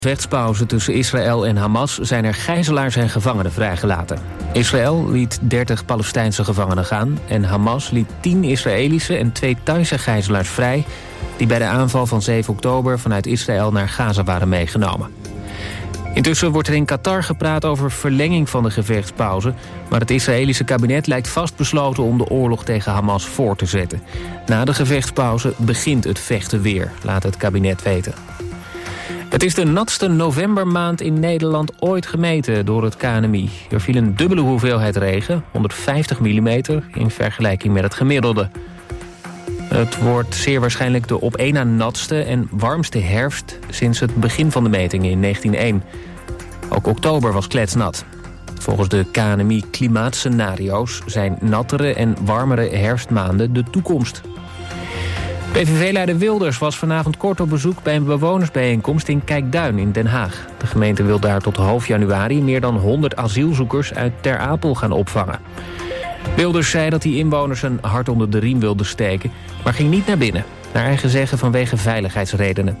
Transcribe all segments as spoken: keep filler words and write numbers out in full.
Vechtspauze tussen Israël en Hamas zijn er gijzelaars en gevangenen vrijgelaten. Israël liet dertig Palestijnse gevangenen gaan en Hamas liet tien Israëlische en twee Thaise gijzelaars vrij die bij de aanval van zeven oktober vanuit Israël naar Gaza waren meegenomen. Intussen wordt er in Qatar gepraat over verlenging van de gevechtspauze, maar het Israëlische kabinet lijkt vastbesloten om de oorlog tegen Hamas voor te zetten. Na de gevechtspauze begint het vechten weer, laat het kabinet weten. Het is de natste novembermaand in Nederland ooit gemeten door het K N M I. Er viel een dubbele hoeveelheid regen, honderdvijftig millimeter, in vergelijking met het gemiddelde. Het wordt zeer waarschijnlijk de op één na natste en warmste herfst sinds het begin van de metingen in negentien nul één. Ook oktober was kletsnat. Volgens de K N M I klimaatscenario's zijn nattere en warmere herfstmaanden de toekomst. P V V-leider Wilders was vanavond kort op bezoek bij een bewonersbijeenkomst in Kijkduin in Den Haag. De gemeente wil daar tot half januari meer dan honderd asielzoekers uit Ter Apel gaan opvangen. Wilders zei dat hij inwoners een hart onder de riem wilde steken, maar ging niet naar binnen. Naar eigen zeggen vanwege veiligheidsredenen.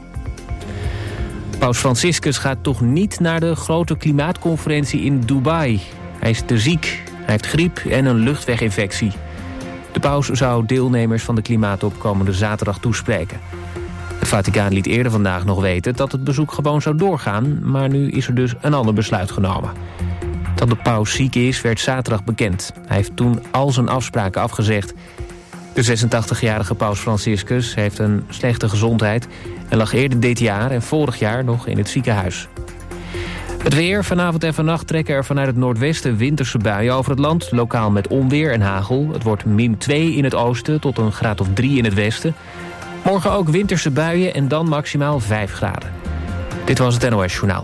Paus Franciscus gaat toch niet naar de grote klimaatconferentie in Dubai. Hij is te ziek, hij heeft griep en een luchtweginfectie. De paus zou deelnemers van de klimaattop komende zaterdag toespreken. Het Vaticaan liet eerder vandaag nog weten dat het bezoek gewoon zou doorgaan, maar nu is er dus een ander besluit genomen. Dat de paus ziek is, werd zaterdag bekend. Hij heeft toen al zijn afspraken afgezegd. De zesentachtigjarige paus Franciscus heeft een slechte gezondheid en lag eerder dit jaar en vorig jaar nog in het ziekenhuis. Het weer, vanavond en vannacht trekken er vanuit het noordwesten winterse buien over het land. Lokaal met onweer en hagel. Het wordt min twee in het oosten tot een graad of drie in het westen. Morgen ook winterse buien en dan maximaal vijf graden. Dit was het N O S Journaal.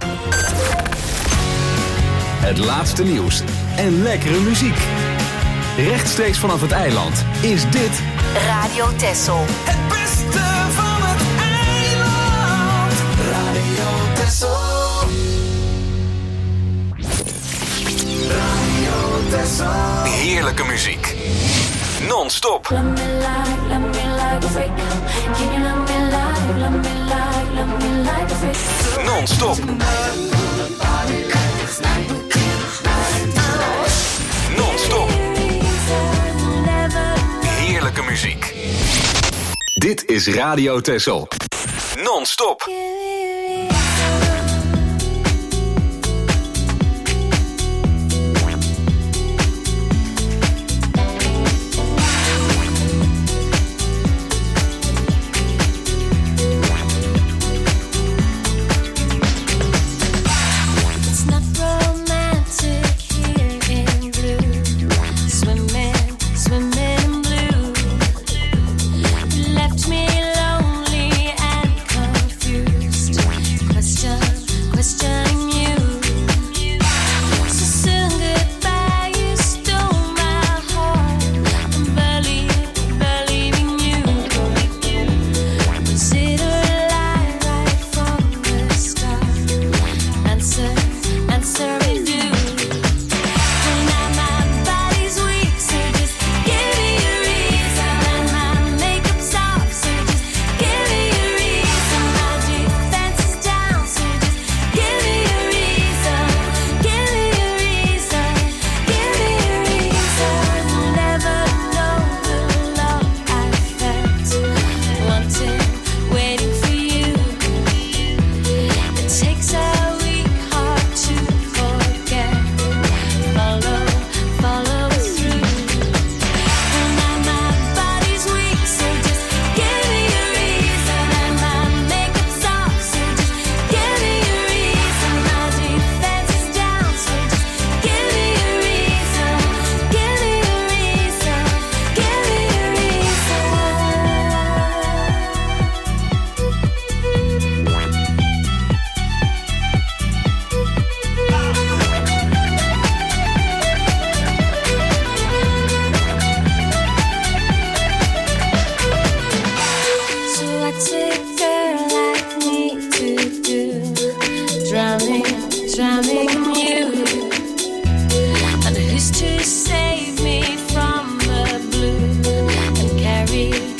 Het laatste nieuws en lekkere muziek. Rechtstreeks vanaf het eiland is dit Radio Texel. Het beste van het eiland. Radio Texel. Radio Texel. Heerlijke muziek. Non-stop. Non-stop. Non-stop. Heerlijke muziek. Dit is Radio Texel. Non-stop.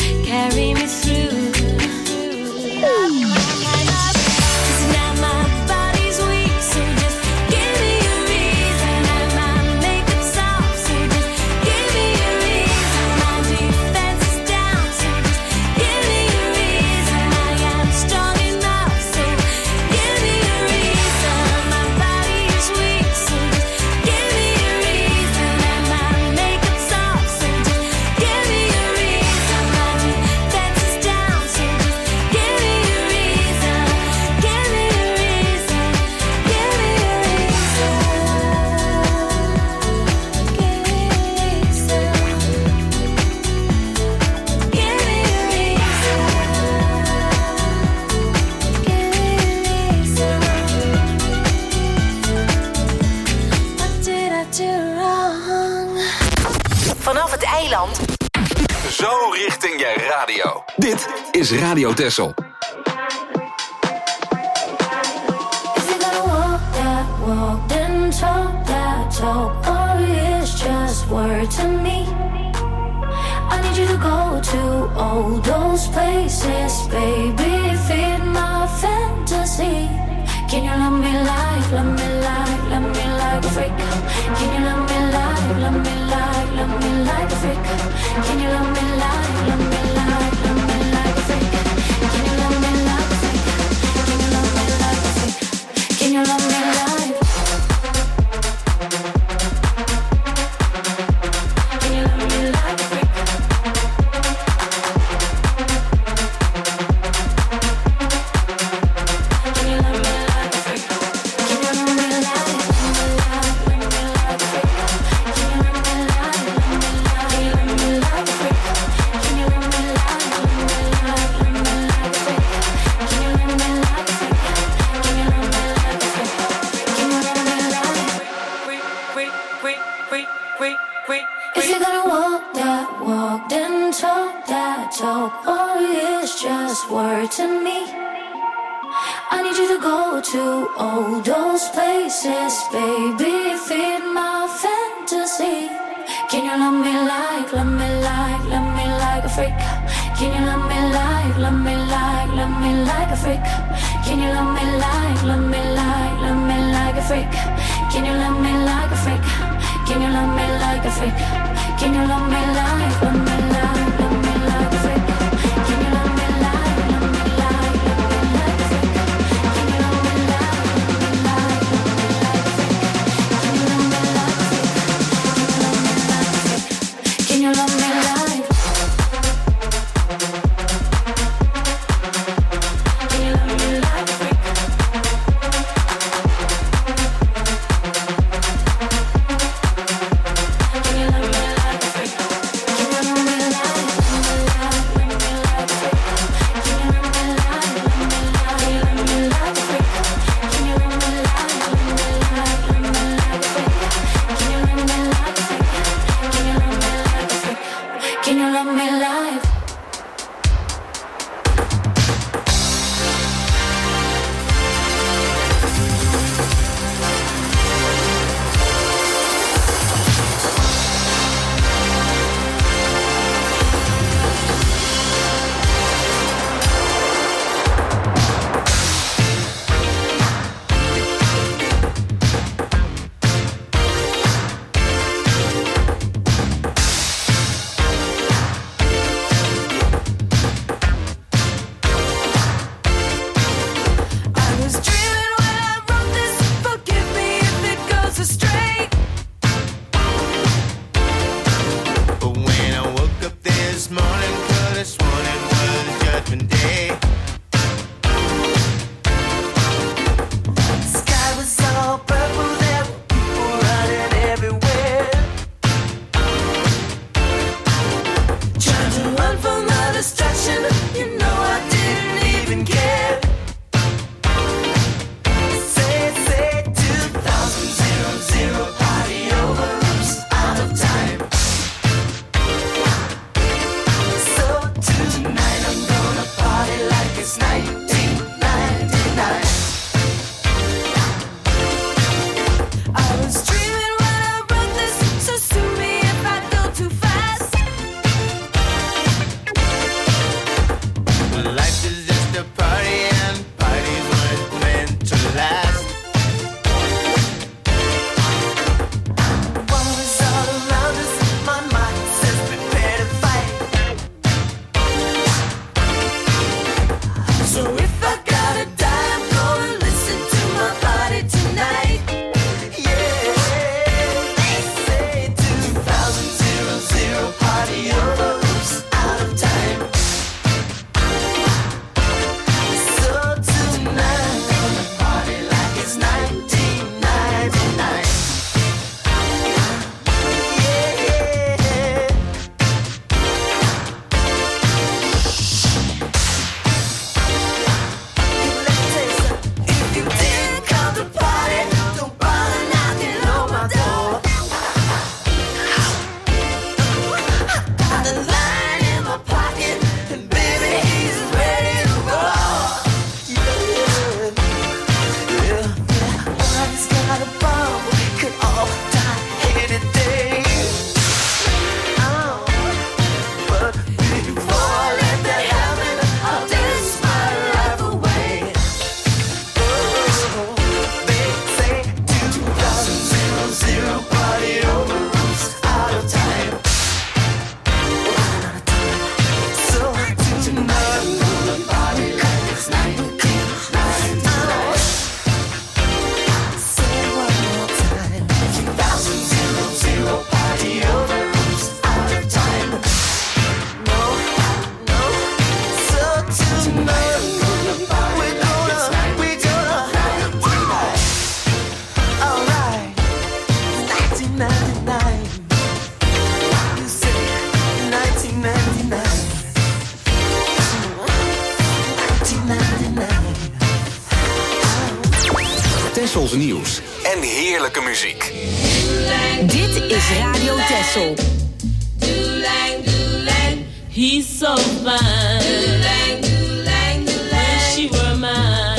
Carry me through. 'Cause now my eiland. Zo richting je radio. Dit is Radio Texel. If you're gonna walk that walk, then talk that talk, or it's just word to me. I need you to go to all those places, baby, feed my fantasy. Can you love me like, love me like, love me like a freak? Can you love me like, love me like, love me like a freak? Can you love me like, love me like, love me like a freak? Can you love me like a freak? Can you love me like a freak? Can you love me like? Can you love me like a freak? Can you love me like a freak? Can you love me like, love me like, love me like a freak? Can you love me like, love me like, can you love me like a freak? Can you love me like, love me like, love me like a freak? Can you love me like a freak? Can you love me like a freak? Can you love me like? If you're gonna walk that walk, then talk that talk, or it's just word to me. I need you to go to all those places, baby, feed my fantasy. Can you love me like, love me like, love me like a freak? Can you love me like, love me like, love me like a freak? Can you love me like, love me like, love me like a freak? Can you love me like a freak? Can you love me like a freak? Can you love me like, love me like, love me like a freak? Can you love me like, love me like, love me like a freak? Can you love me like, love me like, love me like a freak? Can you love me like a freak? Can you love me like? Can you love me like a freak? Can you love me like a freak? Can you love me Tessels nieuws en heerlijke muziek. Dit is Radio Tessel. He's so fine. Wish she were mine.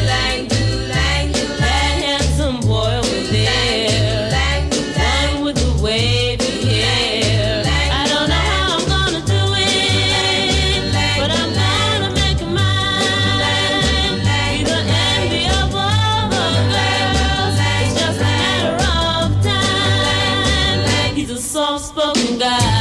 That handsome boy over there. One with the wavy hair. I don't know how I'm gonna do it, but I'm gonna make it mine. He's the envy of all the girls. It's just a matter of time. He's a soft-spoken guy.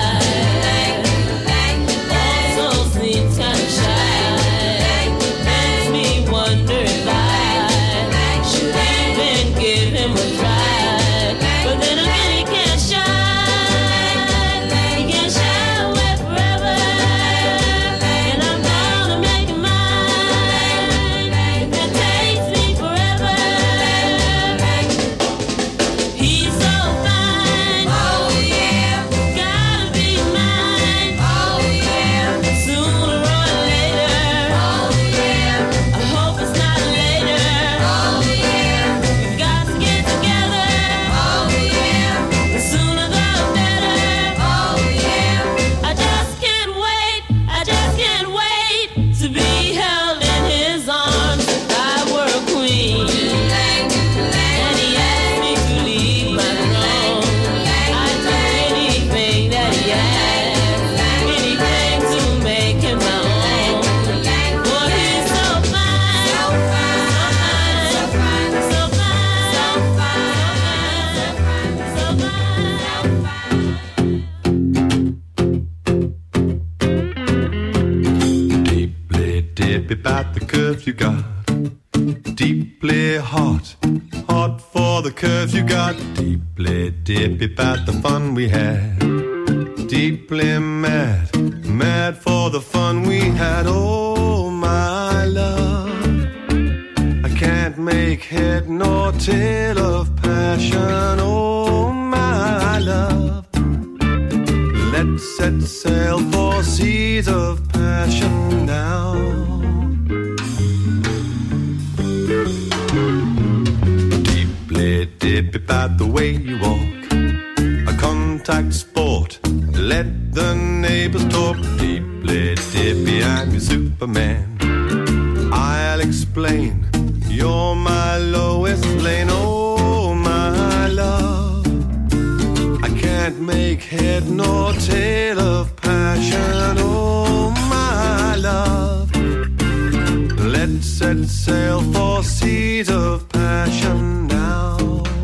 About the curves you got, deeply hot, hot for the curves you got, deeply dippy about the fun we had, deeply mad, mad for the fun we had. Oh my love, I can't make head nor tail of passion. Oh my love, let's set sail for seas of passion now. Dip about the way you walk, a contact sport, let the neighbors talk. Deeply dippy, I'm your Superman, I'll explain, you're my lowest lane. Oh my love, I can't make head nor tail of passion. Oh my love, let's set sail for seas of passion now.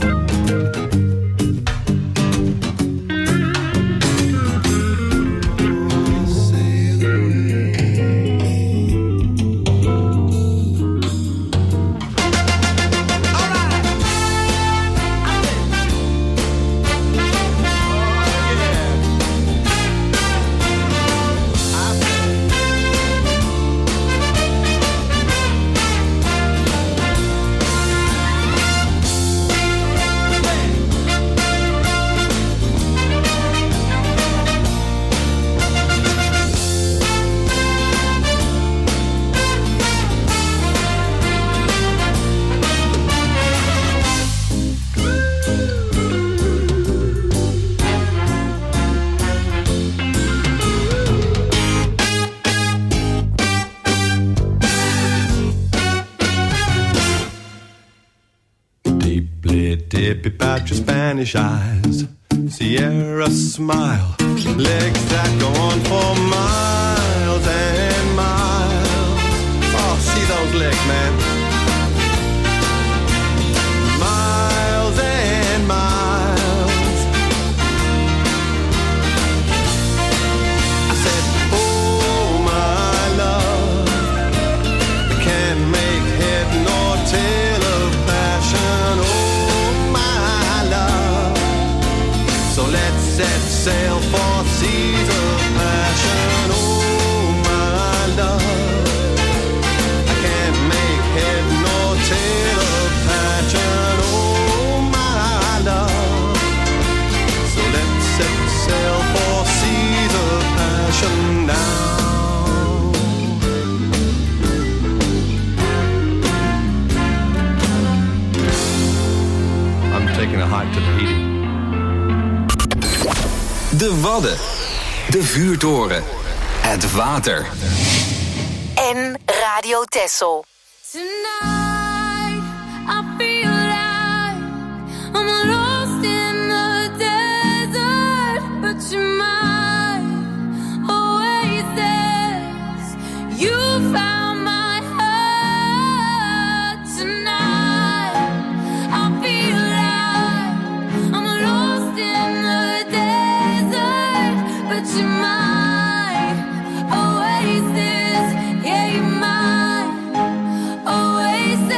Dip about your Spanish eyes, Sierra smile, legs that go on for miles and miles. Oh, see those legs, man. Miles and miles. I said, oh my love, I can't make head nor tail of passion. Oh, so let's set sail for seas of passion. Oh my love, I can't make taking a hike to Tahiti. De Wadden. De vuurtoren. Het water. En Radio Texel. Tonight, I feel like I'm lost in the desert, but you're my oasis. You found my heart tonight. I feel like I'm lost in the desert, but you're my oasis. Yeah, you're my oasis.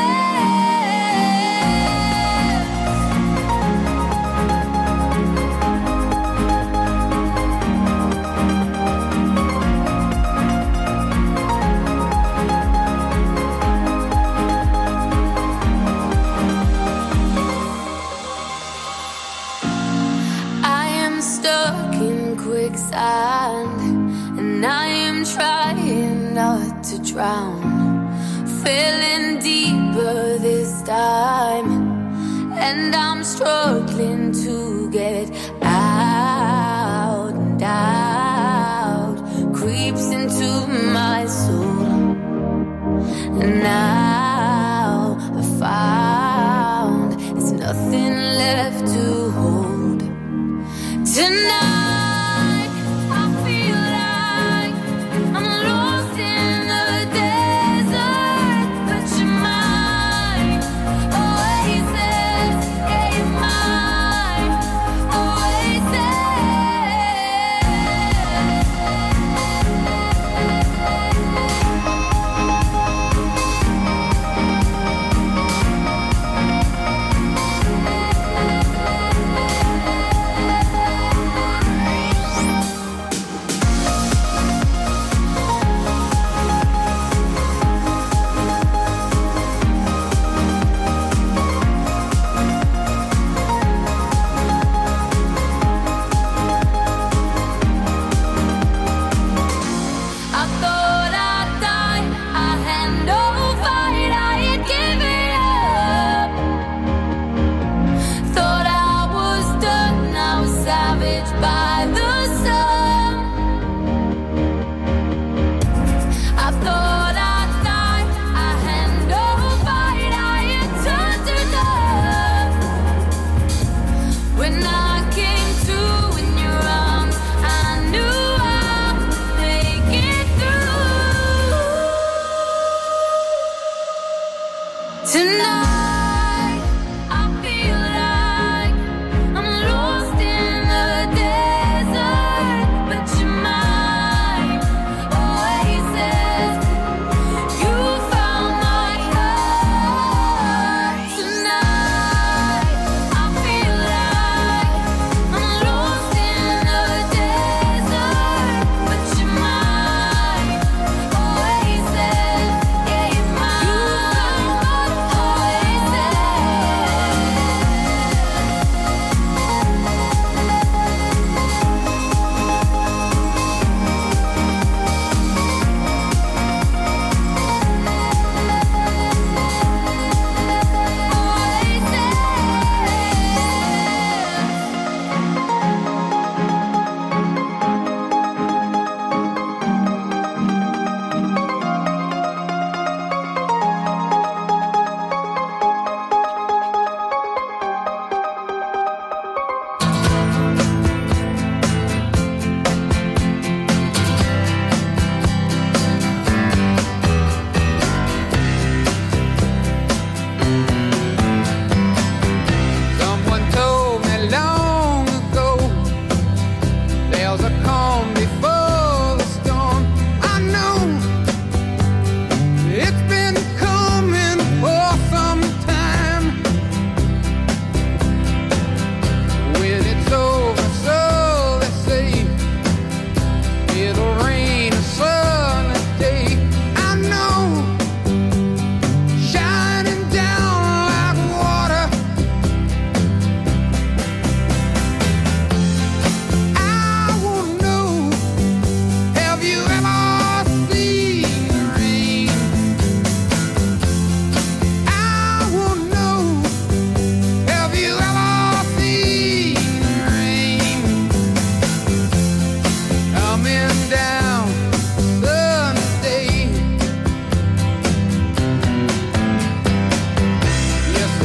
I am stuck in quicksand, and I am trying not to drown. Feeling deeper this time, and I'm struggling to get out. And out creeps into my soul, and now I found there's nothing left to hold. Tonight I feel like I'm lost in the desert, but you're my oasis. Yeah, you're my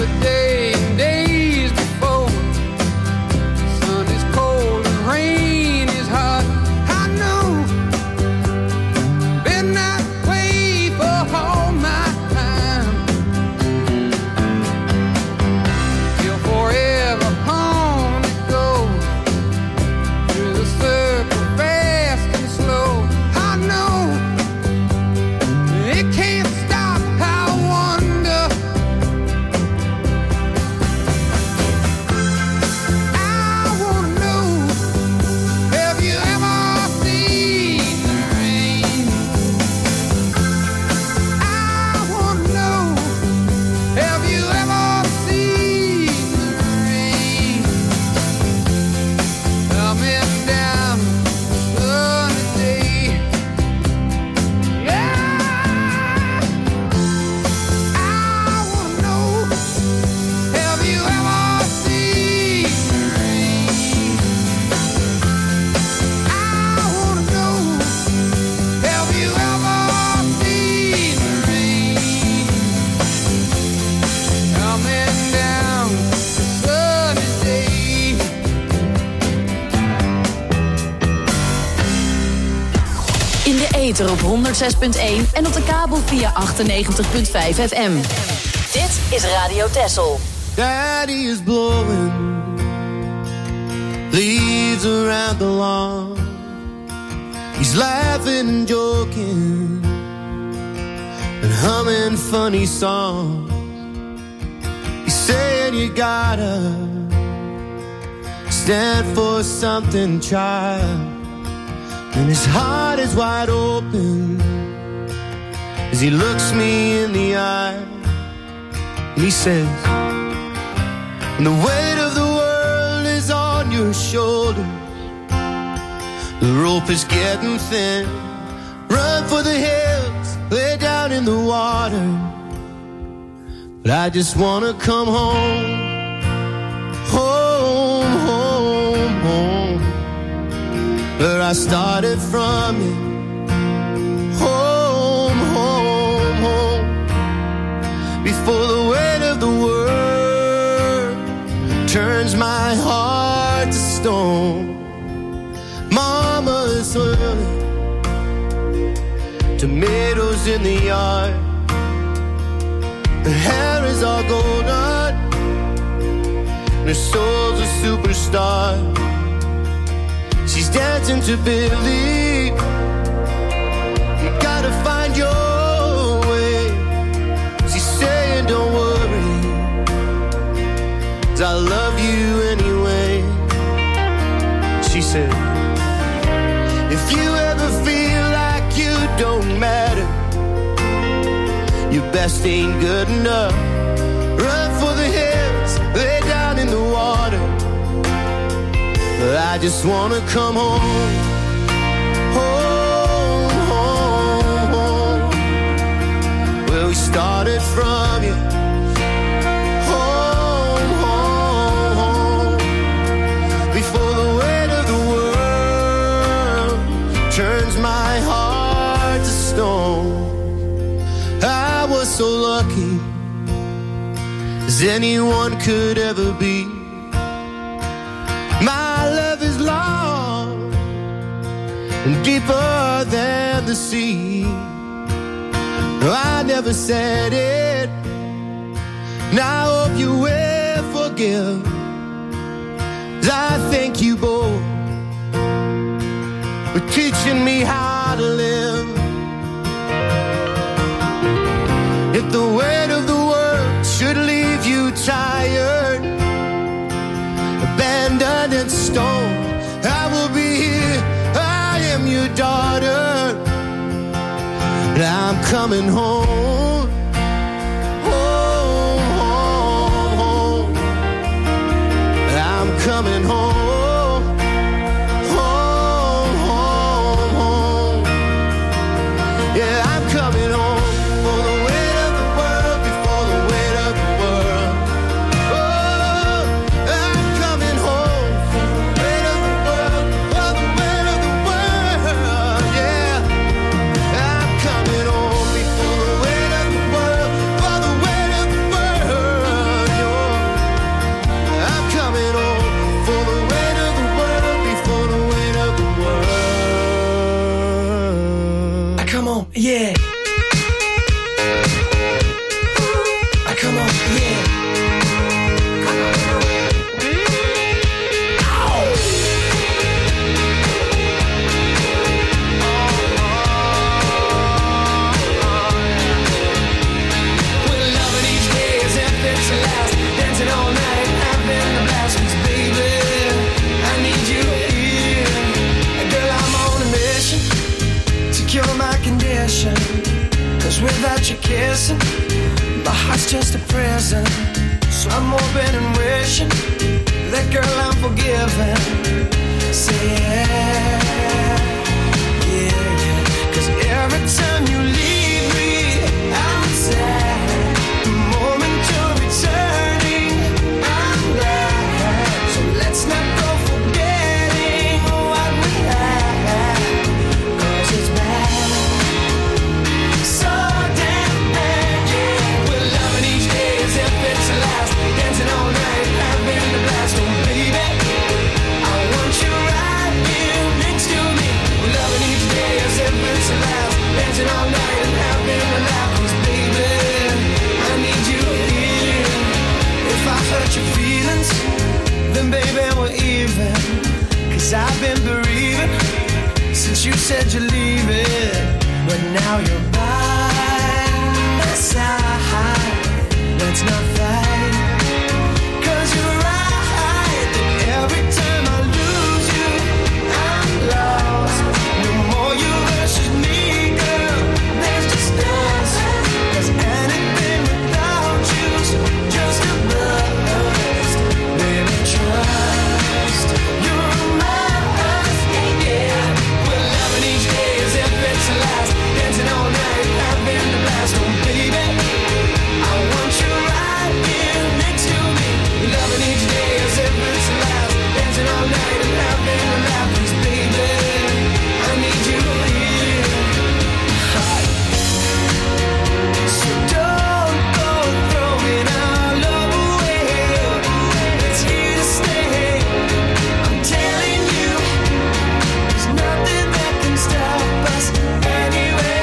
other day and days before. Sun is cold and rain is hot. I know, been that way for all my time. You'll forever on it go, through the circle fast and slow. I know, it can't stop. I wonder, I wanna know, have you ever seen the rain? I wanna know, have you ever seen the rain? Coming down sunny day. Yeah, I wanna know, have you ever seen the rain? I wanna know, have you ever seen the rain? Coming down sunny day. In de ether op honderdzes punt één en op de kabel via achtennegentig punt vijf F M. Dit is Radio Texel. Daddy is blowing leaves around the lawn. He's laughing and joking and humming funny songs. He's saying you gotta stand for something, child. And his heart is wide open as he looks me in the eye. And he says, when the weight of the world is on your shoulders, the rope is getting thin, run for the hills, lay down in the water. But I just wanna come home, home, home, home, where I started from, it. Home, home, home, before the weight of the world turns my heart to stone. Mama is early, tomatoes in the yard, her hair is all golden, and her soul's a superstar. She's dancing to believe you gotta find your way. She's saying don't worry, 'cause I love you anyway. She said, if you ever feel like you don't matter, your best ain't good enough, run for the hills, lay down in the water. I just wanna come home, home, home, home, where we started from, you. Home, home, home, before the weight of the world turns my heart to stone. I was so lucky as anyone could ever be. My love is long and deeper than the sea. No, I never said it, and I hope you will forgive. 'Cause I thank you both for teaching me how to live. If the weight of the world should leave you tired, abandoned and stone, I will be here. I am your daughter, and I'm coming home, home, home, home. I'm coming home, home, home, home. Yeah, I'm coming home for the weight of the world, before the weight of the world. Oh, I'm coming home for the weight of the world, for the weight of the world. Yeah, I'm coming home before the weight of 'cause without you kissing, my heart's just a prison. So I'm hoping and wishing that, girl, I'm forgiven. Say yeah, yeah, yeah. 'Cause every time you leave me, I'm sad. The moment you're returning, I'm glad. So let's not go forgetting what we had, 'cause it's bad, so damn bad, yeah. We're loving each day as if it's the last, dancing all night, having the blast. Oh baby, I want you right here next to me. We're loving each day as if it's the last, dancing all night and having a laugh. 'Cause baby, I need you here. If I hurt your feelings, then baby we're even. 'Cause I've been bereaving since you said you're leaving. But now you're by my side. Let's not fight, 'cause you're right that every time I lose you, I'm lost. No more you versus me, girl, there's just us. 'Cause anything without you's just a bust. Baby, trust, you're mine, yeah. We're loving each day as if it's the last, dancing all night, having the blast. Oh baby, I want you right here next to me. We're loving each day as if it's the last, dancing all night and having a laugh. 'Cause baby, I need you here. So don't go throwing our love away. It's here to stay. I'm telling you, there's nothing that can stop us anyway.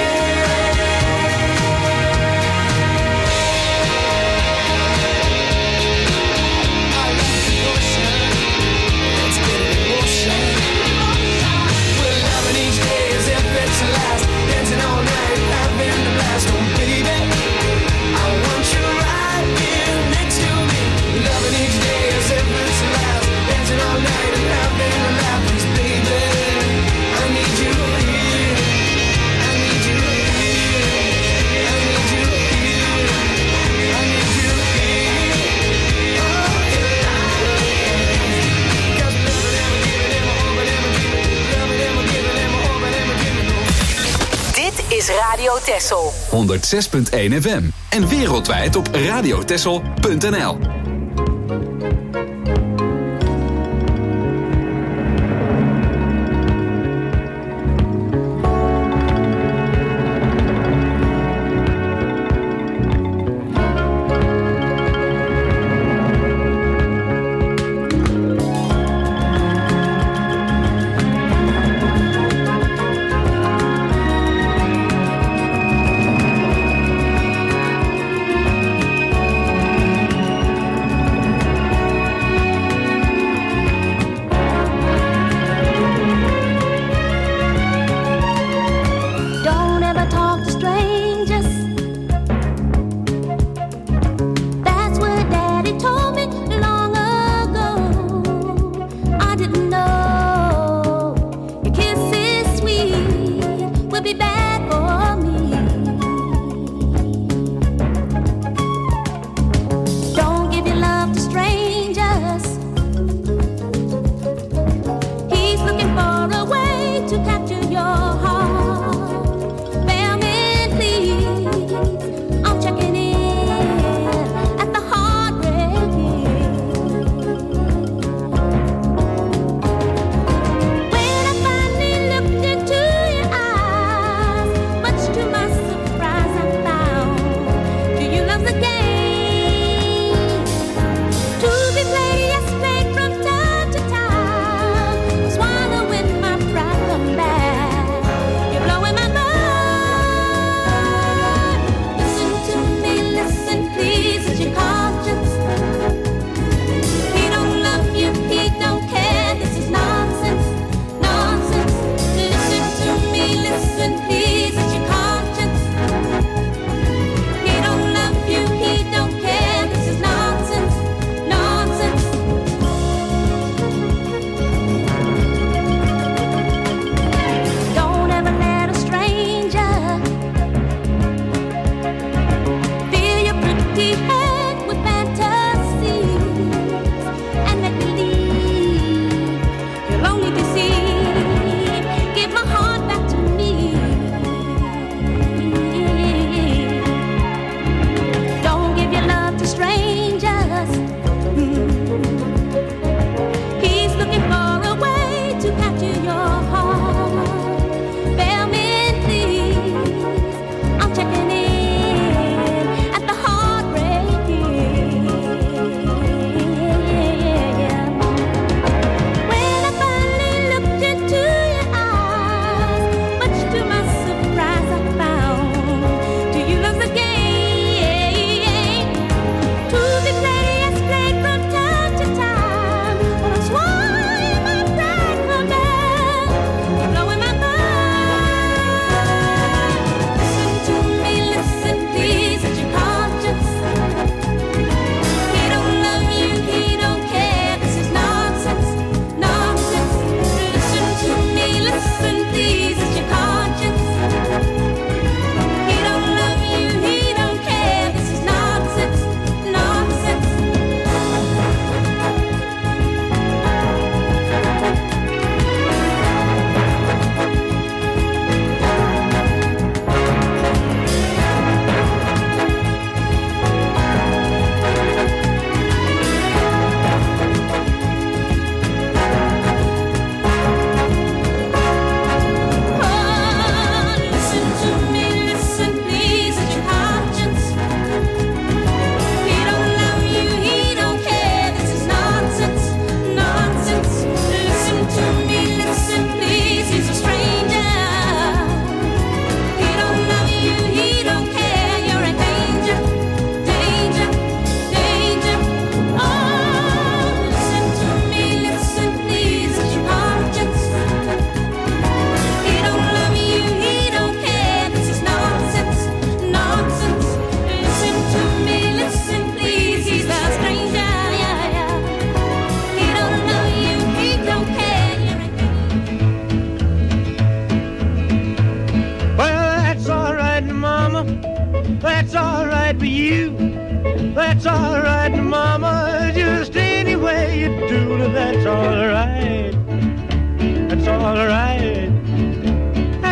I like the ocean. Let's get in motion. We're loving each day as if it's the last, dancing all night, having the blast. Oh baby, I want you right here next to me. We're loving each day as if it's the last, dancing all night and having a laugh. 'Cause baby, I need you here. I need you here. I need you here. I need you here. Oh yeah. 'Cause loving and giving and hoping and giving, loving and giving and hoping and giving. Dit is Radio Texel. honderdzes punt één F M. En wereldwijd op radiotessel punt n l.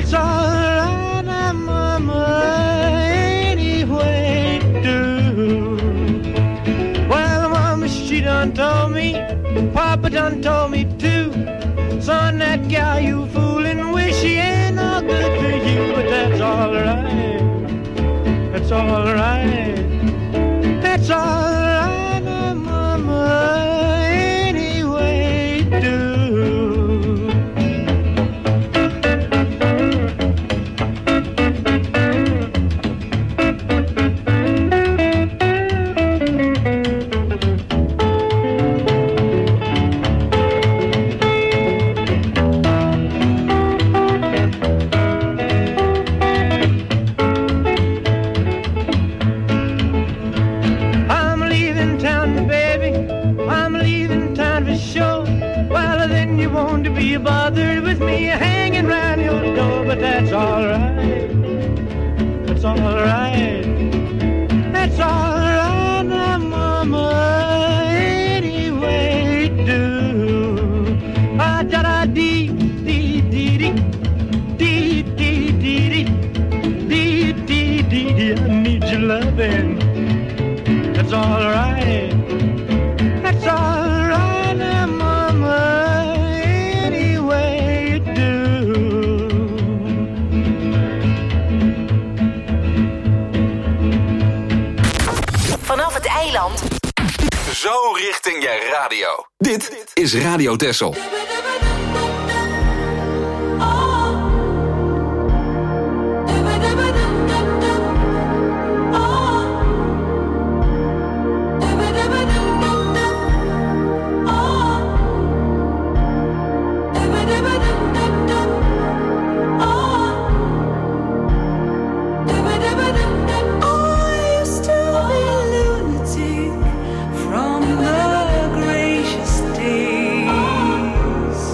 That's alright, mama, anyway do. Well, mama, she done told me, Papa done told me too. Son, that gal you fooling with, she ain't no good to you. But that's alright, that's alright, that's alright, mama, anyway do. Bothered with me hanging round your door, but that's alright, that's alright, that's alright now, mama, anyway do. Ah, da da dee, dee, dee, dee, dee, dee, dee, dee, dee, dee, dee, I need your loving, that's alright, that's alright now, mama. Vanaf het eiland. Zo richting je radio. Dit is Radio Texel. From the gracious days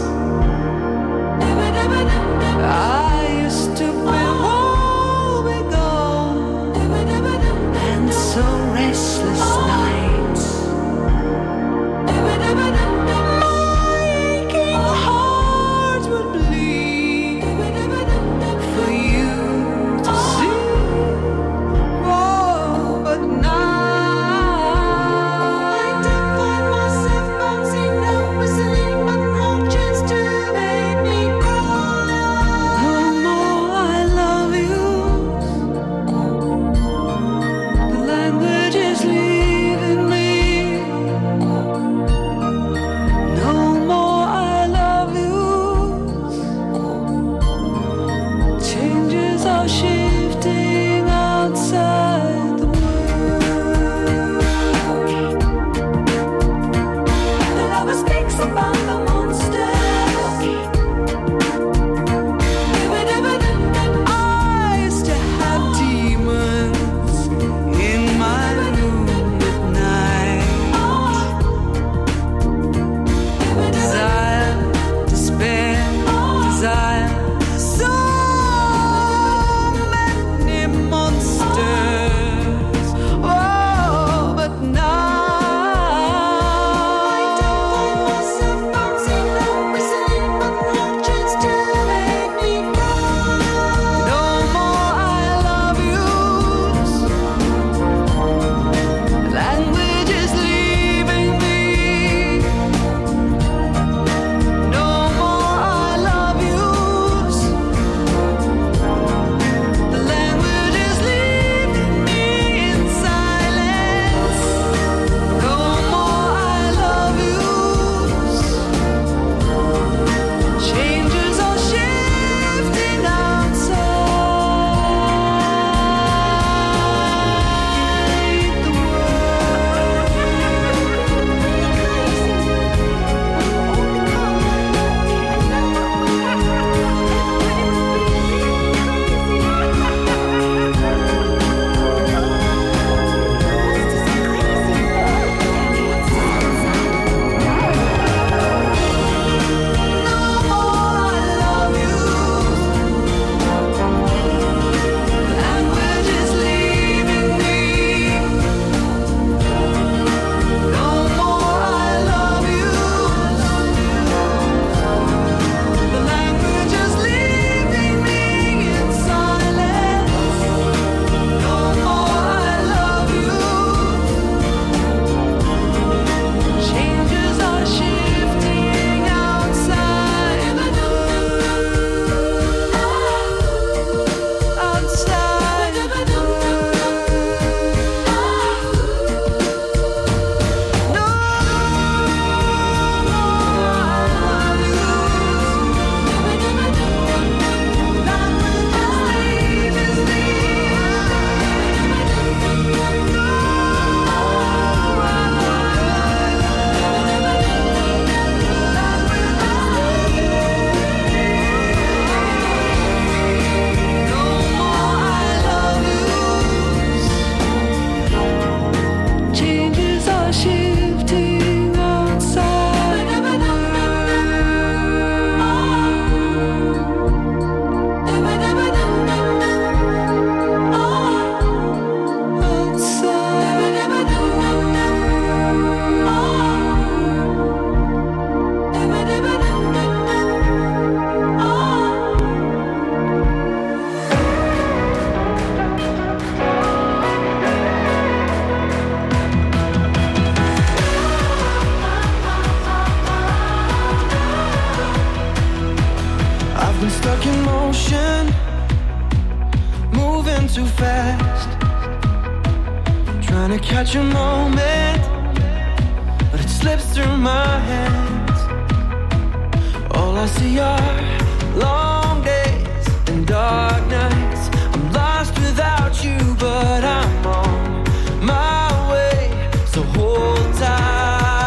motion, moving too fast, trying to catch a moment, but it slips through my hands. All I see are long days and dark nights. I'm lost without you, but I'm on my way, so hold tight.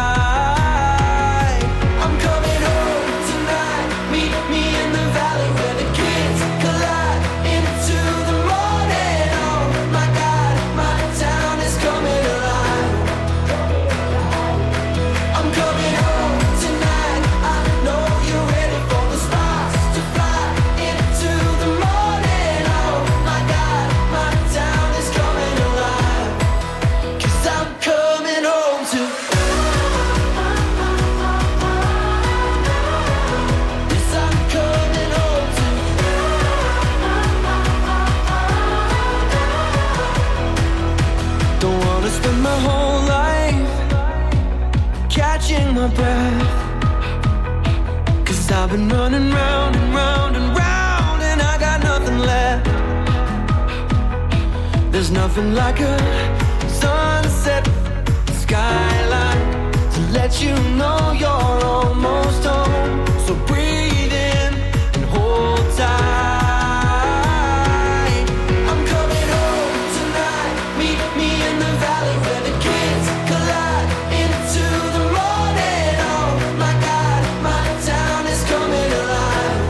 My breath, 'cause I've been running round and round and round, and I got nothing left. There's nothing like a sunset skyline to let you know you're almost home. So breathe in and hold tight. I'm coming home tonight. Meet me in the valley where the kids collide into the morning. Oh my God, my town is coming alive.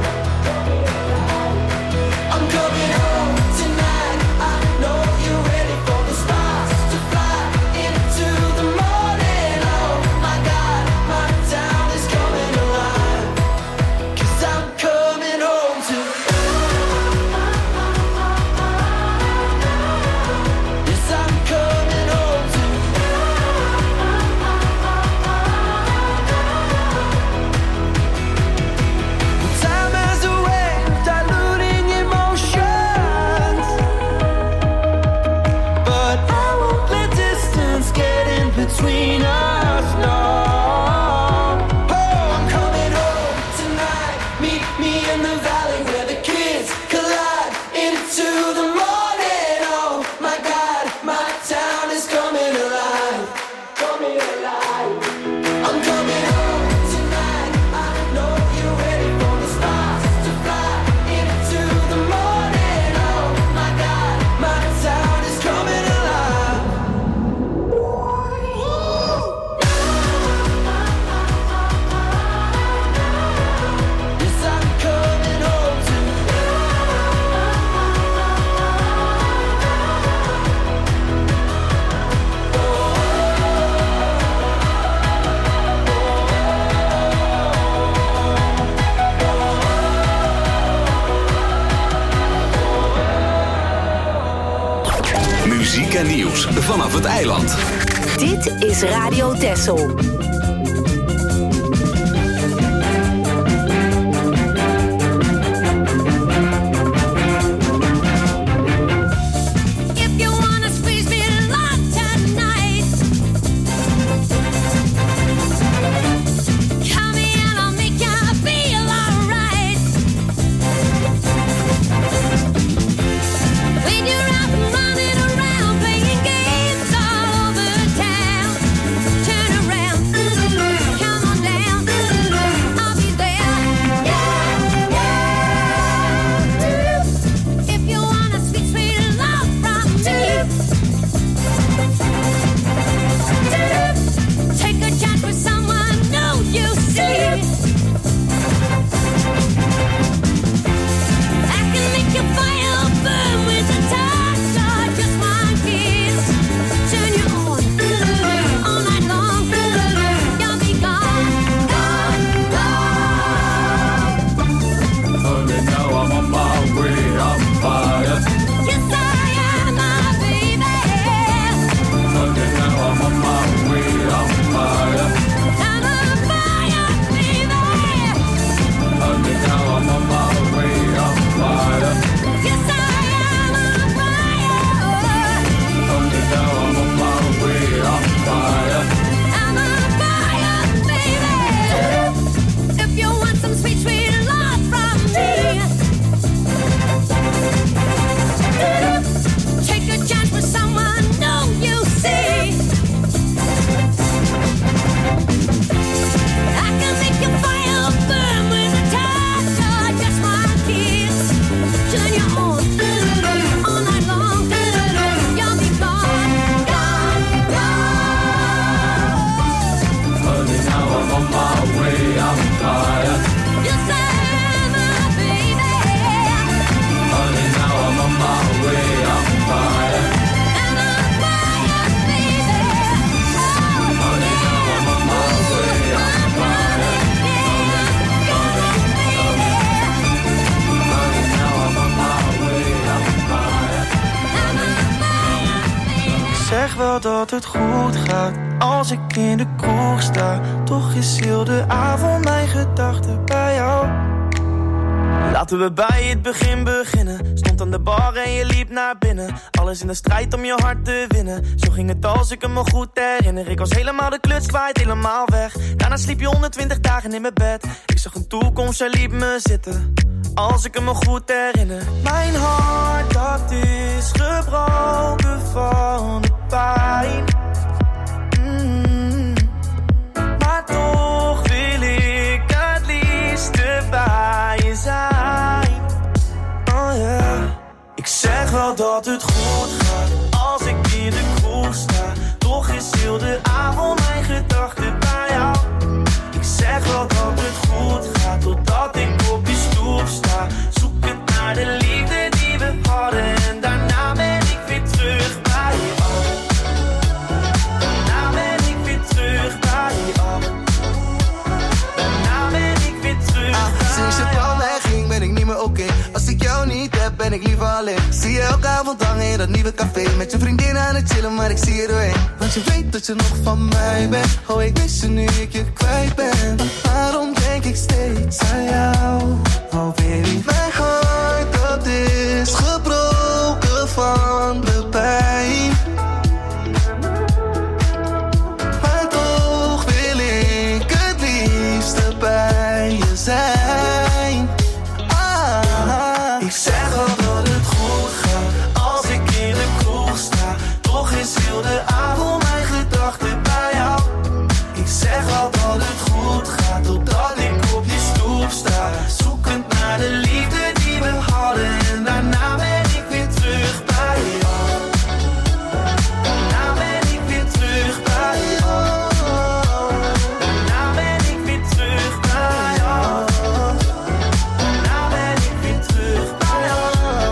I'm coming home tonight. I know you're ready for the stars to fly into the morning. Oh my God, my town is coming alive. 'Cause I'm coming home to. Yes, I'm coming home to. Time has a way of diluting emotions, but I won't let distance get in between us, no. Oh, I'm coming home tonight. Meet me in the valley where the kids collide into the morning. Oh my God, my town is coming alive. Coming alive. I'm coming home tonight. I know you're ready for the stars to fly into the morning. Oh my God, my town is coming alive. Yes, I'm coming home to. Muziek en nieuws vanaf het eiland. Dit is Radio Texel. If you wanna squeeze me a lot tonight, call me and I'll make ya feel alright. When you're out and running around playing games all over town, turn around. wel dat het goed gaat als ik in de kroeg sta. Toch is heel de avond mijn gedachten bij jou. Laten we bij het begin beginnen. Stond aan de bar en je liep naar binnen. Alles in de strijd om je hart te winnen. Zo ging het als ik het me goed herinner. Ik was helemaal de kluts kwijt, helemaal weg. Daarna sliep je honderdtwintig dagen in mijn bed. Ik zag een toekomst, jij liep me zitten. Als ik het me goed herinner. Mijn hart, dat is gebroken van de pijn. Mm. Maar toch wil ik het liefste bij je zijn. Oh yeah. Ik zeg wel dat het goed gaat als ik in de kroeg sta. Toch is heel de avond mijn gedachten bij jou. Ik zeg wel dat het goed gaat totdat ik op je stoep sta. Zoek het naar de liefde die we hadden en daarna ben ik weer terug bij jou. Daarna ben ik weer terug bij jou. Daarna ben ik weer terug ah, bij sinds je van mij ging ben ik niet meer oké. Okay. Als ik jou niet heb ben ik liever alleen. Zie je elke avond hangen in dat nieuwe café. Met je vriendin aan het chillen maar ik zie je doorheen. Want je weet dat je nog van mij bent. Oh ik mis je nu ik je kwijt ben. Waarom denk ik steeds aan jou? Oh baby, mijn hart dat is gebroken van de pijn. Maar toch wil ik het liefste bij je zijn. Ah, ik zeg wel dat het goed gaat als ik in de kroeg sta. Toch is heel de avond mijn gedachten bij jou. Ik zeg wel dat het goed gaat totdat ik op je stoep sta. Zoekend naar de liefde die we hadden en daarna ben ik weer terug bij jou. Daarna ben ik weer terug bij jou. Daarna ben ik weer terug bij jou. Daarna ben ik weer terug bij jou.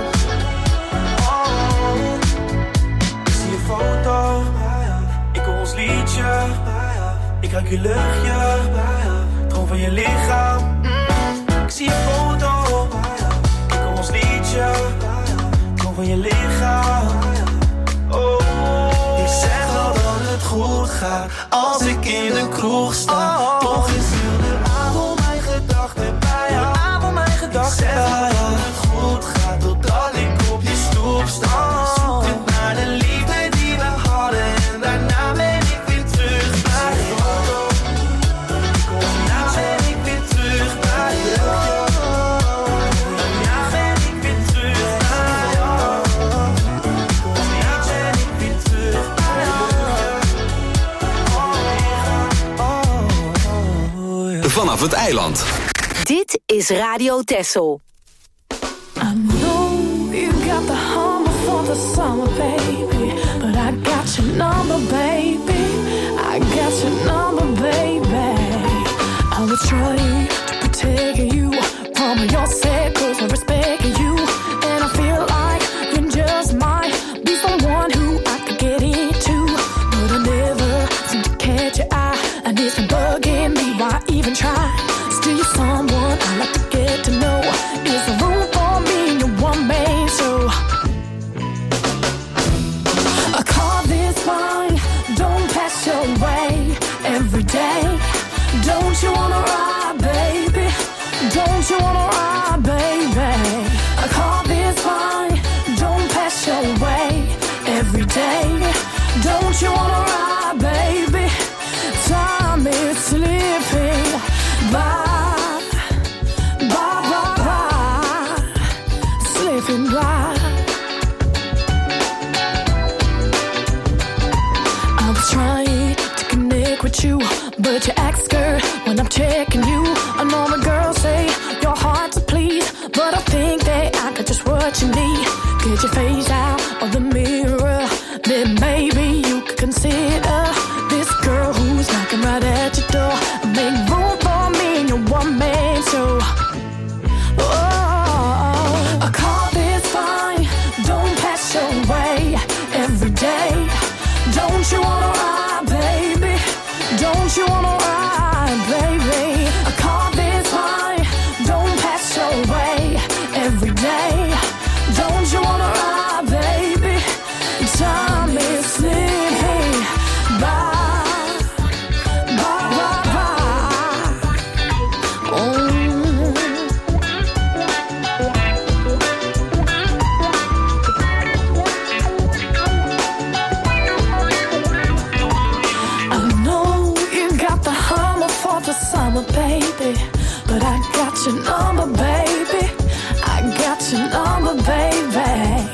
Oh, ik zie je foto, ik hoor ons liedje. Ik ruik je luchtje, droom van je lichaam. Ik zie je foto, ik hoor ons liedje. Droom van je lichaam. Oh, ik zeg wel dat het goed gaat als ik in de kroeg sta. Oh, toch is heel de avond mijn gedachten bij jou. De avond mijn gedachten bij jou. Ik zeg wel dat het goed gaat totdat ik op je stoep sta. Zoekend naar de liefde die we hadden en daarna ben ik weer terug bij jou. Daarna ben ik weer terug bij jou. Daarna ben ik weer terug bij jou. Daarna ben ik weer terug bij jou. Vanaf het eiland. Dit is Radio Texel. I know you got the hummer for the summer, baby, but I got your number, baby. I got your number, baby. I will try to protect you from your sake, 'cause I respect you, and I feel like you just might be someone who I could get into, but I never seem to catch your eye, and it's been bugging me why even try. Still you're someone I like to get to know. Is there room for me in your one man show? I call this fine, don't pass your way every day. Don't you wanna ride, baby? Don't you wanna ride, baby? I call this fine, don't pass your way every day. Don't you wanna ride, baby? Time is slipping by. You, but you ask her when I'm checking you. I know the girls say your heart's to please, but I think that I got just what you need. Get your face out of the mirror, then maybe you could consider this girl who's knocking right at your door. Make room for me in your one man show. Oh, I call this fine, don't pass your way every day. Don't you wanna ride, baby? Don't you wanna ride, baby? I call this fine, don't pass your way every day. Don't you wanna ride, baby? Time is slipping number, baby. But I got your number, baby. I got your number, baby.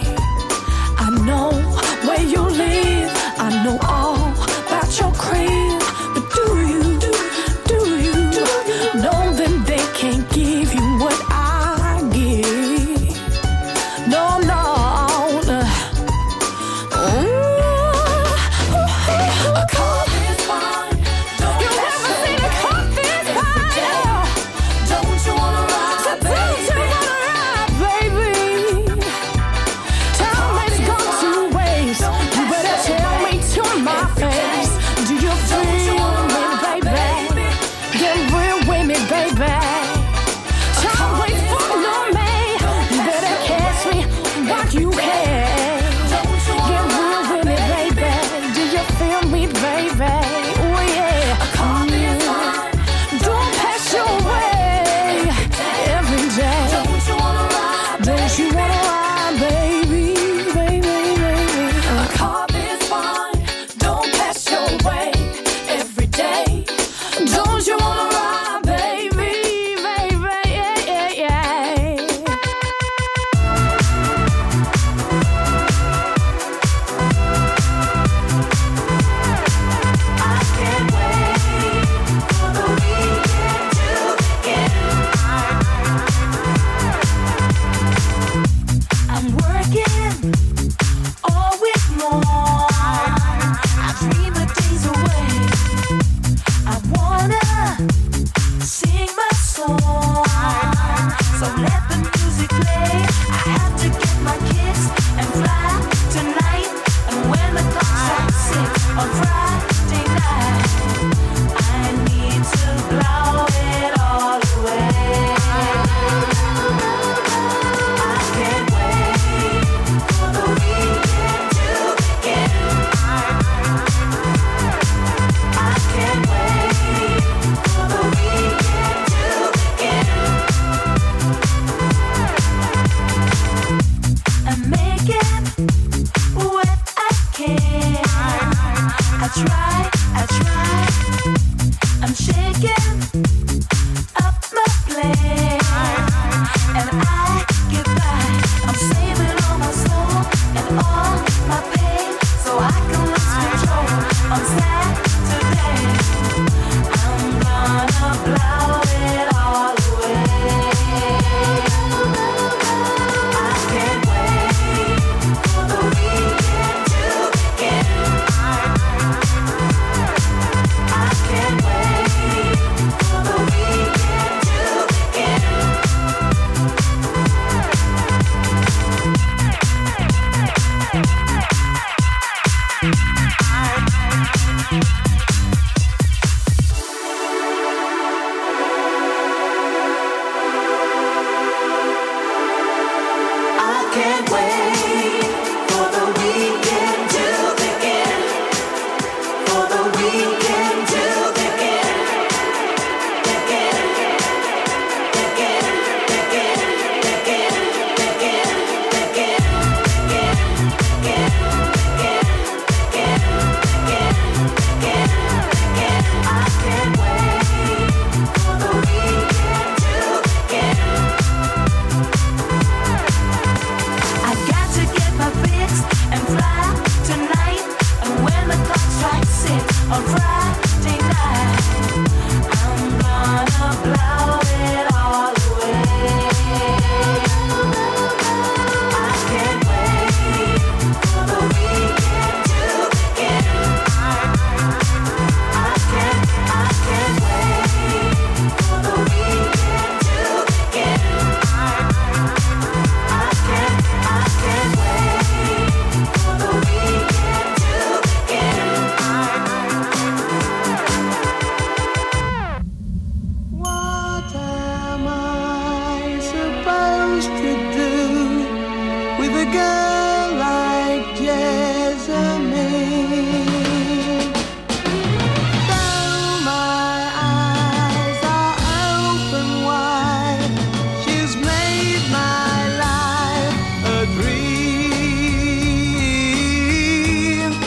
I know where you live. I know all about your crib. But do you, do you know that they can't give you what I give? No, no.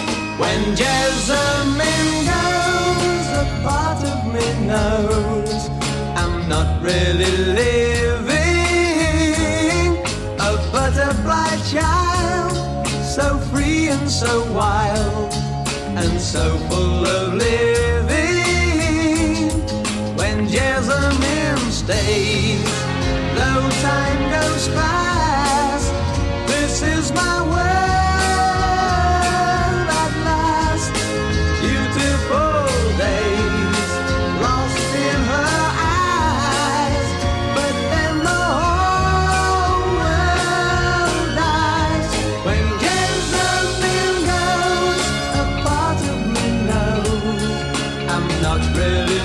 Jessamine goes, a part of me knows really living. A butterfly child, so free and so wild, and so full of living. When Jessamine stays, though time goes fast, this is my world at last. Beautiful days lost in her eyes, but then the whole world dies. When Jessamine goes, a part of me knows I'm not really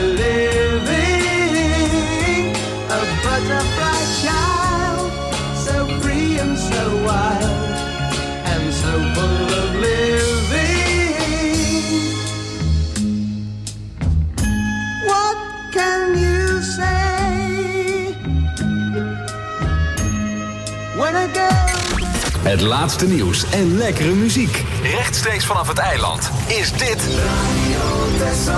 living. A butterfly child, so free and so wild, and so full of living. What can you say when I go? Het laatste nieuws en lekkere muziek. Rechtstreeks vanaf het eiland is dit Radio Texel.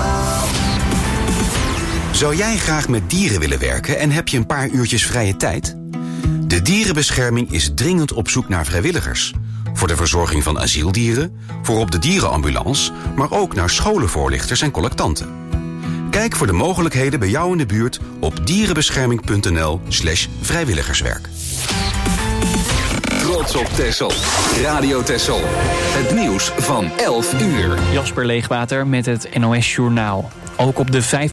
Zou jij graag met dieren willen werken en heb je een paar uurtjes vrije tijd? De dierenbescherming is dringend op zoek naar vrijwilligers. Voor de verzorging van asieldieren, voor op de dierenambulance, maar ook naar scholenvoorlichters en collectanten. Kijk voor de mogelijkheden bij jou in de buurt op dierenbescherming.nl slash vrijwilligerswerk. Trots op Texel. Radio Texel. Het nieuws van elf uur. Jasper Leegwater met het N O S Journaal. Ook op de vijf